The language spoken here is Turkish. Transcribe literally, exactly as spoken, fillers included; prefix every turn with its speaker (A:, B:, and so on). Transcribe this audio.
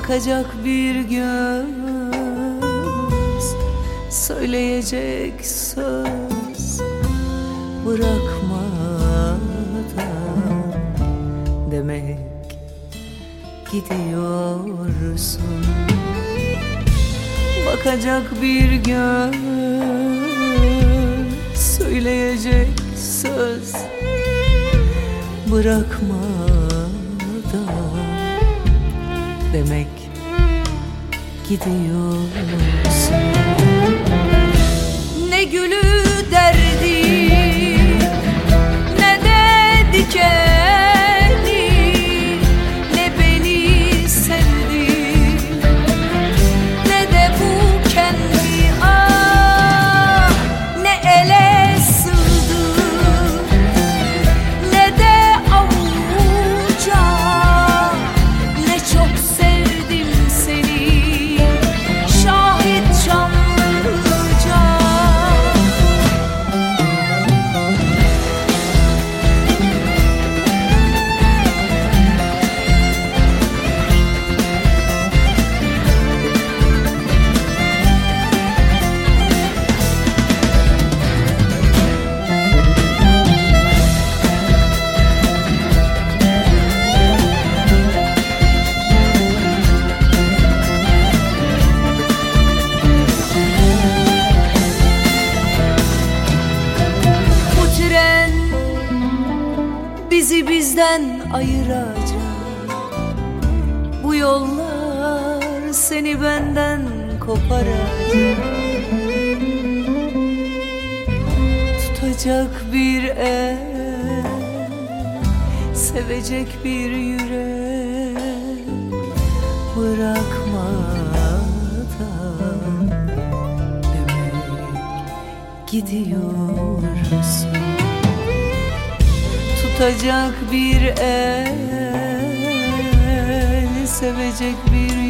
A: bakacak bir göz, söyleyecek söz bırakmadan demek gidiyorsun. Bakacak bir göz, söyleyecek söz bırakmadan demek gidiyorsun. Ne gülü derdi ne de dikeni, ne beni sevdi ne de bu kendi, ah ne ele sığdı ne de avuca, ne çok sevdim seni şahit canlıca. Bizi bizden ayıracak bu yollar, seni benden koparacak. Tutacak bir el, sevecek bir yürek bırakmadan demek gidiyorsun. Tutacak bir el, sevecek bir